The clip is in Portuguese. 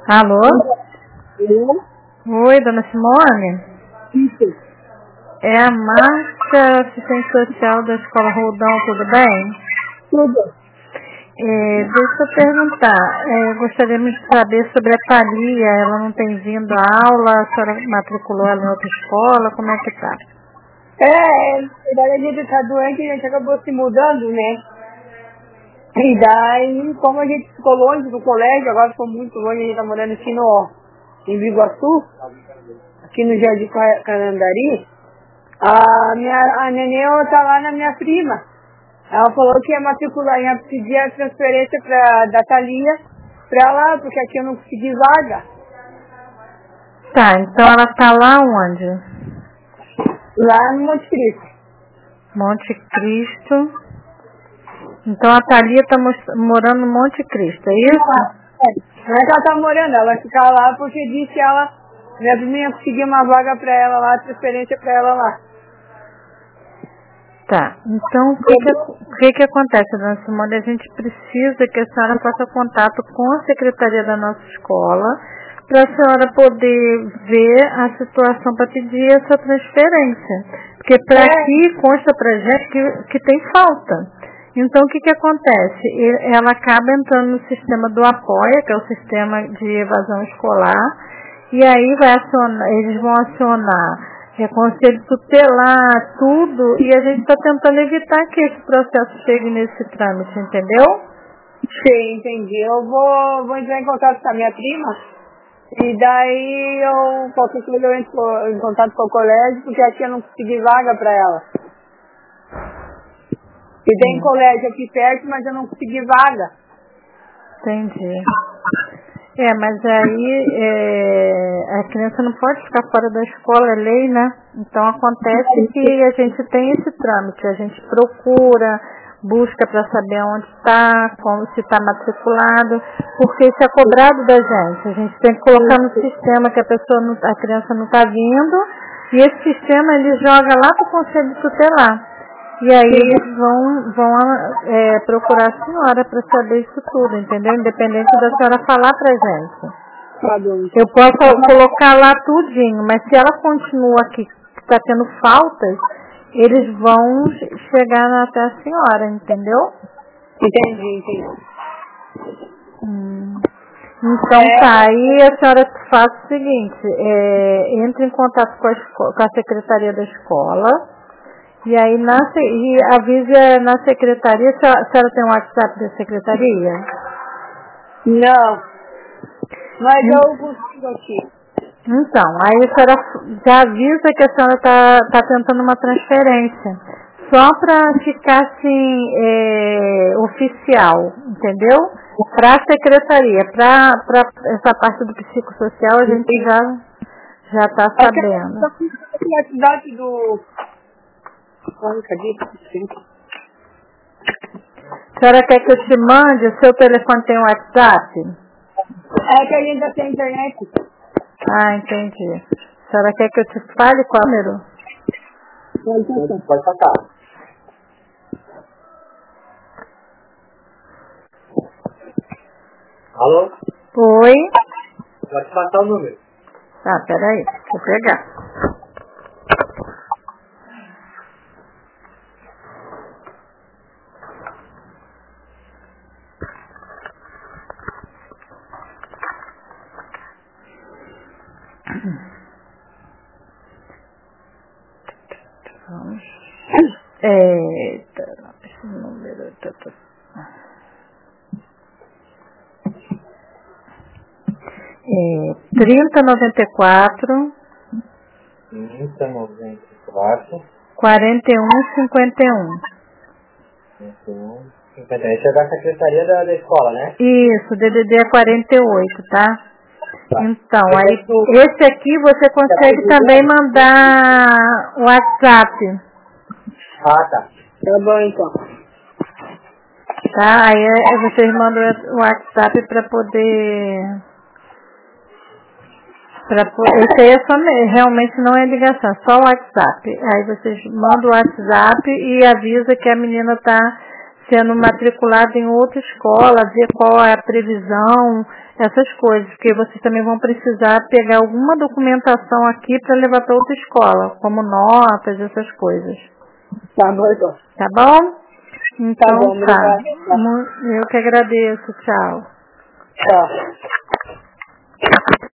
Alô? Eu? Oi, dona Simone? Isso. É a Márcia, assistente social da Escola Roldão, tudo bem? Tudo. Deixa eu perguntar, gostaríamos de saber sobre a Thalia, ela não tem vindo à aula, a senhora matriculou ela em outra escola, como é que tá? Daí a gente tá doente, a gente acabou se mudando, né? E daí, como a gente ficou longe do colégio, agora ficou muito longe, a gente tá morando aqui em Biguaçu, aqui no Jardim Canandari, a neném tá lá na minha prima. Ela falou que ia matricular, ia pedir a transferência da Thalia pra lá, porque aqui eu não consegui vaga. Tá, então ela tá lá onde? Lá no Monte Cristo. Monte Cristo. Então a Thalia tá morando no Monte Cristo, é isso? Não é que ela tá morando, ela vai ficar lá porque disse que minha prima ia conseguir uma vaga pra ela lá, transferência pra ela lá. Tá, então o que acontece, dona Simone? A gente precisa que a senhora faça contato com a secretaria da nossa escola para a senhora poder ver a situação para pedir essa transferência. Porque para aqui consta para gente que tem falta. Então o que acontece? Ela acaba entrando no sistema do Apoia, que é o sistema de evasão escolar, e aí eles vão acionar conselho tutelar, tudo, e a gente está tentando evitar que esse processo chegue nesse trâmite, entendeu? Sim, entendi. Eu vou entrar em contato com a minha prima, e daí qualquer coisa eu entro em contato com o colégio, porque aqui eu não consegui vaga para ela. E tem colégio aqui perto, mas eu não consegui vaga. Entendi. Mas aí a criança não pode ficar fora da escola, é lei, né? Então acontece que a gente tem esse trâmite, a gente procura, busca para saber onde está, se está matriculado, porque isso é cobrado da gente. A gente tem que colocar no sistema que a criança não está vindo, e esse sistema ele joga lá para o conselho tutelar. E aí eles vão procurar a senhora para saber isso tudo, entendeu? Independente da senhora falar pra gente. Eu posso colocar lá tudinho, mas se ela continua aqui, que está tendo faltas, eles vão chegar até a senhora, entendeu? Entendi. Então tá, aí a senhora faz o seguinte, entre em contato com a secretaria da escola, e aí avise na secretaria. A senhora tem um WhatsApp da secretaria? Não. Mas eu consigo aqui. Então, aí a senhora já avisa que a senhora está tentando uma transferência. Só para ficar assim, oficial, entendeu? Para a secretaria. Para essa parte do psicossocial a gente já está sabendo. A cidade do... Cadê? A senhora quer que eu te mande? O seu telefone tem WhatsApp? É que a gente já tem internet. Ah, entendi. A senhora quer que eu te fale qual número? Pode passar. Alô? Oi? Pode passar o número. Tá, peraí. Deixa eu pegar. Esse número... 3094 4151. Esse é da secretaria da escola, né? Isso, DDD é 48, tá? Então, aí esse aqui você consegue também mandar o WhatsApp. Ah, tá. Tá bom, então. Tá, aí vocês mandam o WhatsApp para poder... Esse aí realmente não é ligação, só o WhatsApp. Aí vocês mandam o WhatsApp e avisa que a menina está sendo matriculado em outra escola, ver qual é a previsão, essas coisas, porque vocês também vão precisar pegar alguma documentação aqui para levar para outra escola, como notas, essas coisas. Tá bom, então. Tá bom? Então, Tá bom, obrigada. Eu que agradeço. Tchau. Tchau.